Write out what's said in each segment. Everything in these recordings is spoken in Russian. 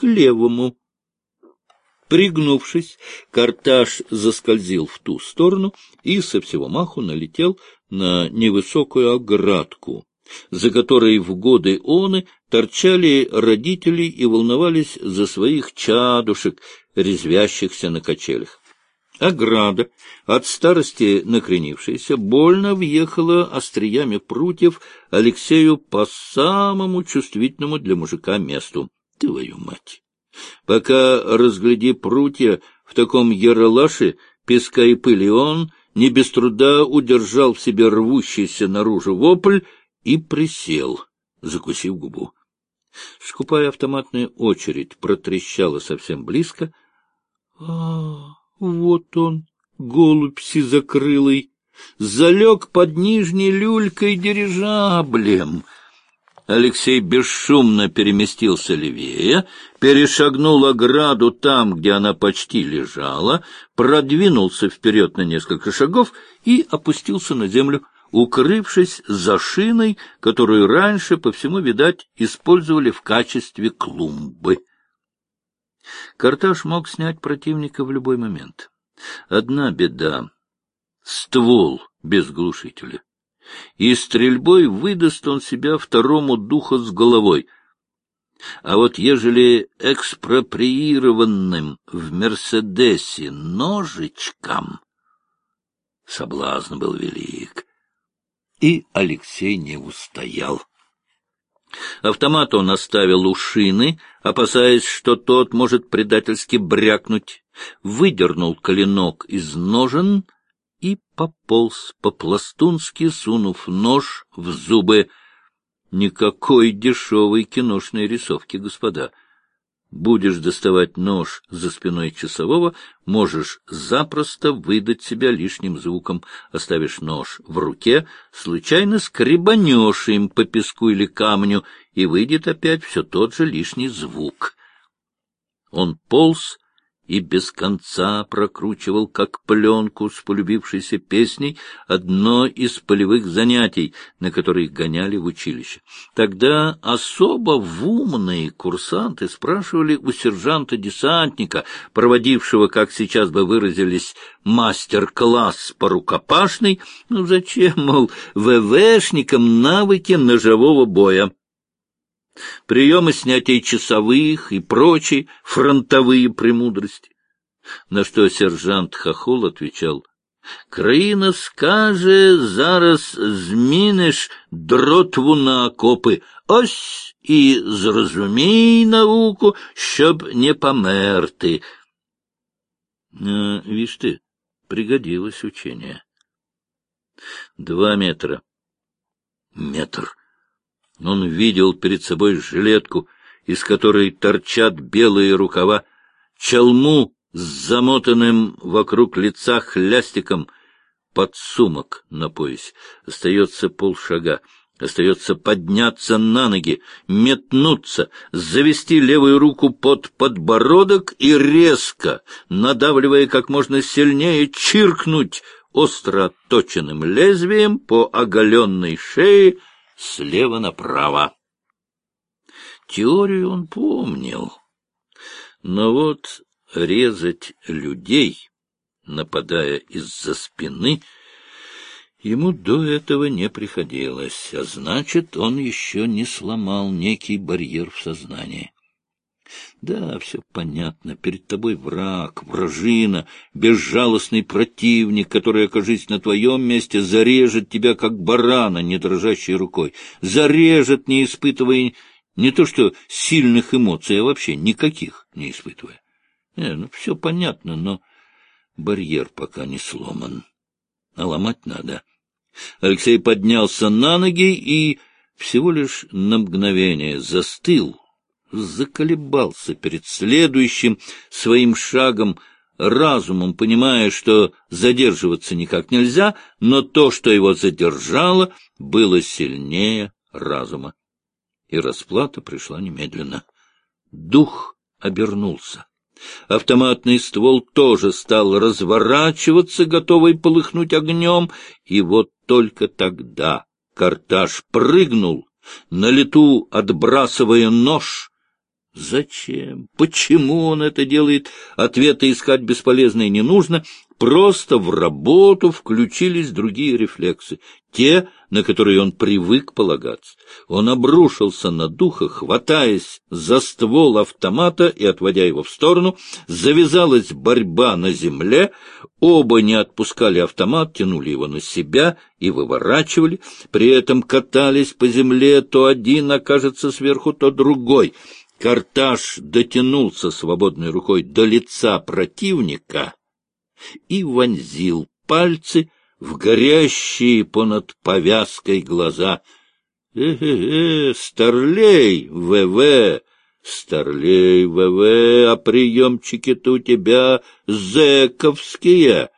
к левому. Пригнувшись, Карташ заскользил в ту сторону и со всего маху налетел на невысокую оградку, за которой в годы оны торчали родители и волновались за своих чадушек, резвящихся на качелях. Ограда, от старости накренившаяся, больно въехала остриями прутьев Алексею по самому чувствительному для мужика месту. Твою мать! Пока, разгляди прутья в таком яролаше, песка и пыли, он не без труда удержал в себе рвущийся наружу вопль и присел, закусив губу. Скупая автоматная очередь протрещала совсем близко. Вот он, голубь сизокрылый, залег под нижней люлькой дирижаблем. Алексей бесшумно переместился левее, перешагнул ограду там, где она почти лежала, продвинулся вперед на несколько шагов и опустился на землю, укрывшись за шиной, которую раньше, по всему, видать, использовали в качестве клумбы. Карташ мог снять противника в любой момент. Одна беда — ствол без глушителя. И стрельбой выдаст он себя второму духу с головой. А вот ежели экспроприированным в «Мерседесе» ножичком, соблазн был велик, и Алексей не устоял. Автомат он оставил у шины, опасаясь, что тот может предательски брякнуть, выдернул клинок из ножен и пополз по-пластунски, сунув нож в зубы. Никакой дешевой киношной рисовки, господа. Будешь доставать нож за спиной часового, можешь запросто выдать себя лишним звуком. Оставишь нож в руке, случайно скребанешь им по песку или камню, и выйдет опять все тот же лишний звук. Он полз и без конца прокручивал, как пленку с полюбившейся песней, одно из полевых занятий, на которые гоняли в училище. Тогда особо умные курсанты спрашивали у сержанта-десантника, проводившего, как сейчас бы выразились, мастер-класс по рукопашной, зачем, мол, ВВшникам навыки ножевого боя. Приемы снятия часовых и прочие фронтовые премудрости. На что сержант Хохол отвечал: «Країна скаже, зараз зміниш дротву на окопи. Ось і зрозумій науку, щоб не померти». Вишь ты, пригодилось учение. 2 метра. Метр. Он видел перед собой жилетку, из которой торчат белые рукава, чалму с замотанным вокруг лица хлястиком, подсумок на поясе. Остается полшага. Остается подняться на ноги, метнуться, завести левую руку под подбородок и резко, надавливая как можно сильнее, чиркнуть остро отточенным лезвием по оголенной шее слева направо. Теорию он помнил, но вот резать людей, нападая из-за спины, ему до этого не приходилось, а значит, он еще не сломал некий барьер в сознании. Да, все понятно, перед тобой враг, вражина, безжалостный противник, который, окажись на твоем месте, зарежет тебя, как барана, не дрожащей рукой, зарежет, не испытывая не то что сильных эмоций, а вообще никаких не испытывая. Все понятно, но барьер пока не сломан, а ломать надо. Алексей поднялся на ноги и всего лишь на мгновение застыл, заколебался перед следующим своим шагом, разумом понимая, что задерживаться никак нельзя, но то, что его задержало, было сильнее разума. И расплата пришла немедленно. Дух обернулся. Автоматный ствол тоже стал разворачиваться, готовый полыхнуть огнем, и вот только тогда Карташ прыгнул, на лету отбрасывая нож, Зачем? Почему он это делает? Ответа искать бесполезно и не нужно. Просто в работу включились другие рефлексы, те, на которые он привык полагаться. Он обрушился на Духа, хватаясь за ствол автомата и отводя его в сторону. Завязалась борьба на земле. Оба не отпускали автомат, тянули его на себя и выворачивали. При этом катались по земле, то один окажется сверху, то другой. Карташ дотянулся свободной рукой до лица противника и вонзил пальцы в горящие понад повязкой глаза. Старлей, ВВ, Старлей, ВВ, а приемчики-то у тебя зэковские.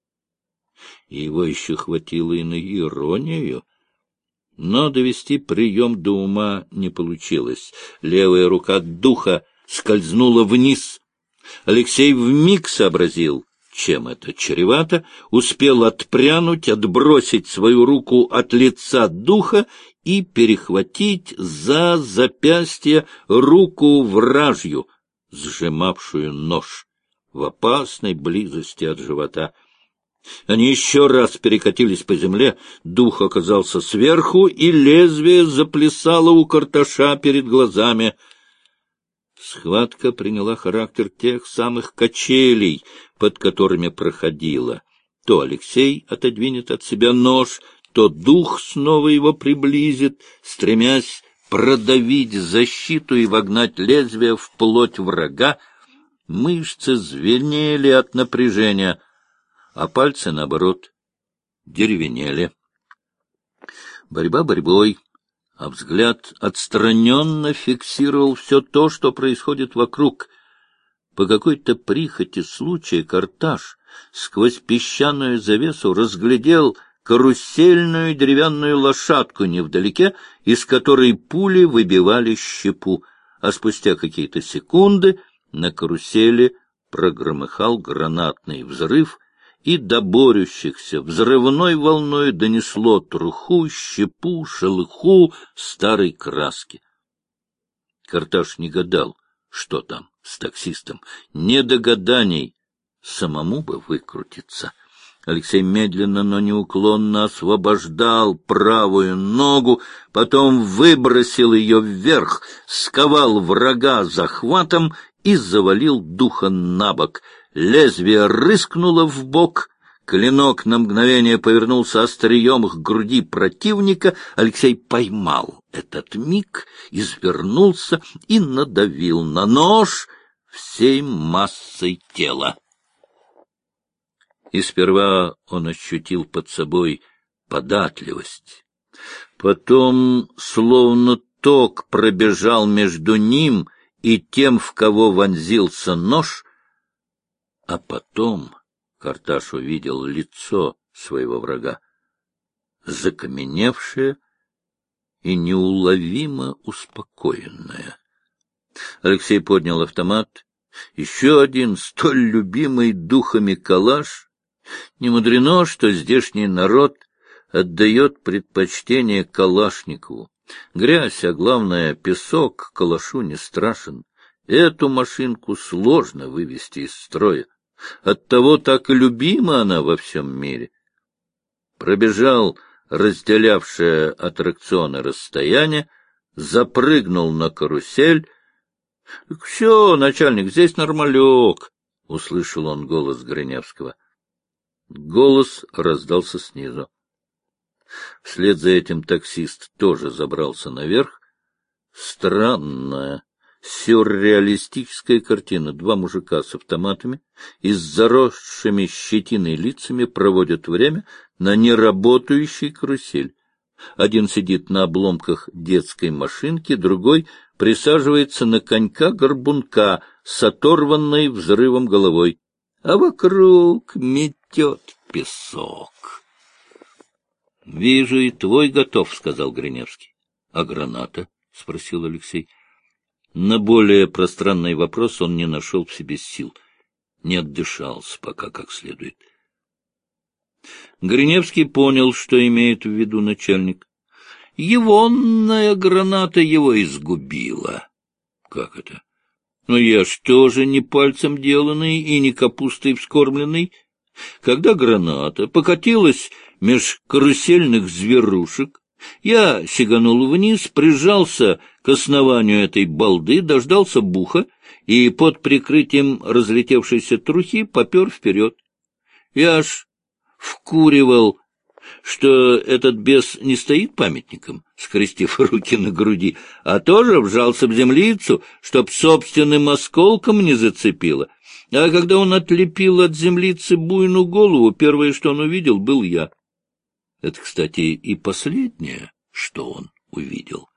Его еще хватило и на иронию. Но довести прием до ума не получилось. Левая рука Духа скользнула вниз. Алексей вмиг сообразил, чем это чревато, успел отпрянуть, отбросить свою руку от лица Духа и перехватить за запястье руку вражью, сжимавшую нож в опасной близости от живота. Они еще раз перекатились по земле, Дух оказался сверху, и лезвие заплясало у Карташа перед глазами. Схватка приняла характер тех самых качелей, под которыми проходила. То Алексей отодвинет от себя нож, то Дух снова его приблизит, стремясь продавить защиту и вогнать лезвие в плоть врага. Мышцы звенели от напряжения, а пальцы, наоборот, деревенели. Борьба борьбой, а взгляд отстраненно фиксировал все то, что происходит вокруг. По какой-то прихоти случая Карташ сквозь песчаную завесу разглядел карусельную деревянную лошадку невдалеке, из которой пули выбивали щепу, а спустя какие-то секунды на карусели прогромыхал гранатный взрыв, и до борющихся взрывной волной донесло труху, щепу, шелуху старой краски. Карташ не гадал, что там с таксистом. Не до гаданий, самому бы выкрутиться. Алексей медленно, но неуклонно освобождал правую ногу, потом выбросил ее вверх, сковал врага захватом и завалил Духа на бок. Лезвие рыскнуло в бок, клинок на мгновение повернулся острием к груди противника. Алексей поймал этот миг, извернулся и надавил на нож всей массой тела. И сперва он ощутил под собой податливость. Потом, словно ток пробежал между ним и тем, в кого вонзился нож, а потом Карташ увидел лицо своего врага, закаменевшее и неуловимо успокоенное. Алексей поднял автомат. Еще один столь любимый Духами калаш. Не мудрено, что здешний народ отдает предпочтение Калашникову. Грязь, а главное песок, калашу не страшен. Эту машинку сложно вывести из строя. Оттого так и любима она во всем мире. Пробежал разделявшее аттракционы расстояние, запрыгнул на карусель. — Все, начальник, здесь нормалек, — услышал он голос Гриневского. Голос раздался снизу. Вслед за этим таксист тоже забрался наверх. Странная, сюрреалистическая картина. Два мужика с автоматами и с заросшими щетиной лицами проводят время на неработающей карусель. Один сидит на обломках детской машинки, другой присаживается на конька-горбунка с оторванной взрывом головой, а вокруг метет песок. — Вижу, и твой готов, — сказал Гриневский. — А граната? — спросил Алексей. На более пространный вопрос он не нашел в себе сил, не отдышался пока как следует. Гриневский понял, что имеет в виду начальник. Егонная граната его изгубила. — Как это? Но я ж тоже не пальцем деланный и не капустой вскормленный. Когда граната покатилась меж карусельных зверушек, я сиганул вниз, прижался к основанию этой балды, дождался буха и под прикрытием разлетевшейся трухи попер вперед. Я аж вкуривал, что этот бес не стоит памятником, скрестив руки на груди, а тоже вжался в землицу, чтоб собственным осколком не зацепило. А когда он отлепил от землицы буйную голову, первое, что он увидел, был я. Это, кстати, и последнее, что он увидел.